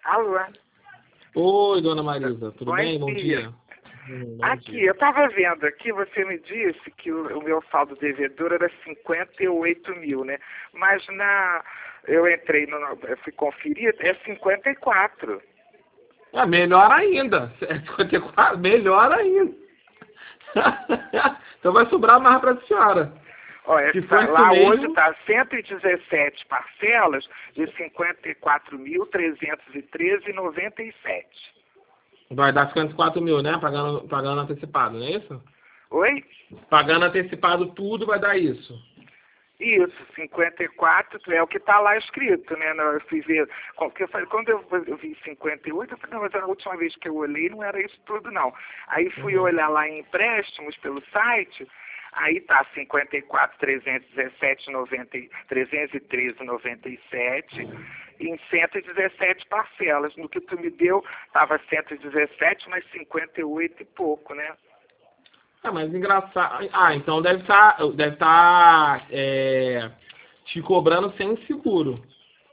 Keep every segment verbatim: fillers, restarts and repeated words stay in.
Alô? Oi, dona Marisa, tudo Bom bem? Bom dia. dia. Hum, bom Aqui, dia. eu estava vendo aqui, você me disse que o, o meu saldo devedor era cinquenta e oito mil, né? Mas na, eu entrei, no, eu fui conferir, é cinquenta e quatro. Ah, melhor ainda. É cinquenta e quatro, melhor ainda. Então vai sobrar mais para a senhora. Olha, Se tá, for isso lá hoje mesmo, está cento e dezessete parcelas de cinquenta e quatro mil, trezentos e treze reais e noventa e sete. vai dar cinquenta e quatro mil, né? Pagando, pagando antecipado, não é isso? Oi? Pagando antecipado tudo vai dar isso. Isso, cinquenta e quatro é o que está lá escrito, né? Eu fui ver, porque eu falei, quando eu, eu vi cinquenta e oito, eu falei, não, mas a última vez que eu olhei não era isso tudo, não. Aí fui Uhum. olhar lá em empréstimos pelo site, aí tá cinquenta e quatro, trezentos e dezessete, noventa, trezentos e treze, noventa e sete, em cento e dezessete parcelas. No que tu me deu, estava cento e dezessete, mas cinquenta e oito e pouco, né? Ah, mas engraçado. Ah, então deve estar deve tá, é, te cobrando sem seguro.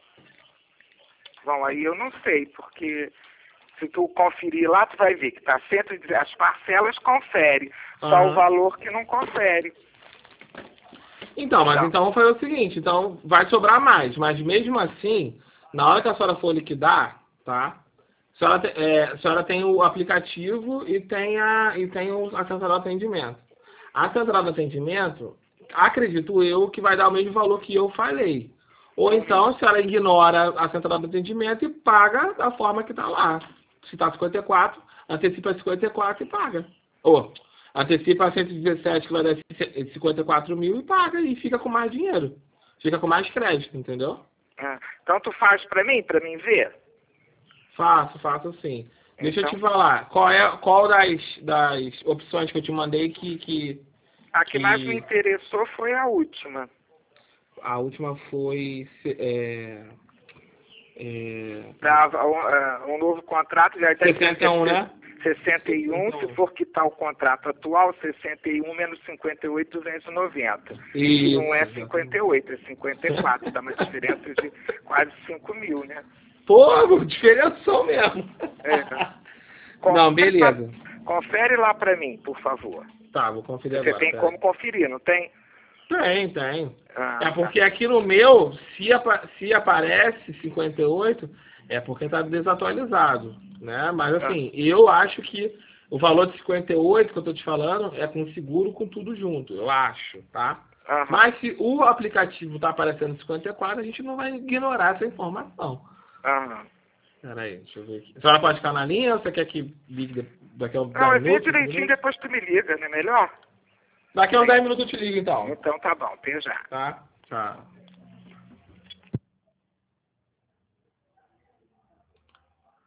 Bom, aí eu não sei, porque se tu conferir lá, tu vai ver que tá cento e dez, as parcelas confere, só o Aham. valor que não confere. Então, mas Então, então vamos fazer o seguinte, então vai sobrar mais, mas mesmo assim, na hora que a senhora for liquidar, tá? A senhora, te- é, a senhora tem o aplicativo e tem a, e tem o, a central de atendimento. A central de atendimento, acredito eu, que vai dar o mesmo valor que eu falei. Ou então a senhora ignora a central de atendimento e paga da forma que está lá. Se está cinquenta e quatro, antecipa cinquenta e quatro e paga. Ou antecipa cento e dezessete, que vai dar cinquenta e quatro mil e paga e fica com mais dinheiro. Fica com mais crédito, entendeu? ah, então tu faz pra mim, pra mim ver? Faço, faço sim. Deixa eu te Então, falar, qual é qual das, das opções que eu te mandei que, que, a que mais me que interessou foi a última. a última foi é, é, Dava um, ah, um novo contrato, já deve sessenta e um, né? sessenta e um, se sessenta e um. for quitar o contrato atual, sessenta e um menos cinquenta e oito, duzentos e noventa. E não Isso, é exatamente. cinquenta e oito, é cinquenta e quatro, dá uma diferença de quase cinco mil, né? Pô, diferença mesmo. É. Não, Confere lá, beleza. confere lá pra mim, por favor. Tá, vou conferir Você agora, tem peraí. como conferir, não tem? Tem, tem. É Ah, tá. porque aqui no meu, se, apa se aparece cinquenta e oito, é porque está desatualizado, né? Mas Ah, assim, eu acho que o valor de cinquenta e oito que eu estou te falando é com seguro com tudo junto, eu acho, tá? aham, Mas se o aplicativo está aparecendo cinquenta e quatro, a gente não vai ignorar essa informação. aham. Peraí, deixa eu ver aqui. A senhora pode ficar na linha ou você quer que ligue daqui a uns Não, dez eu vi minutos, quinze direitinho, minutos? depois tu me liga, não é melhor? Daqui a uns dez minutos eu te ligo então, Então tá bom, até já. tá? Tchau.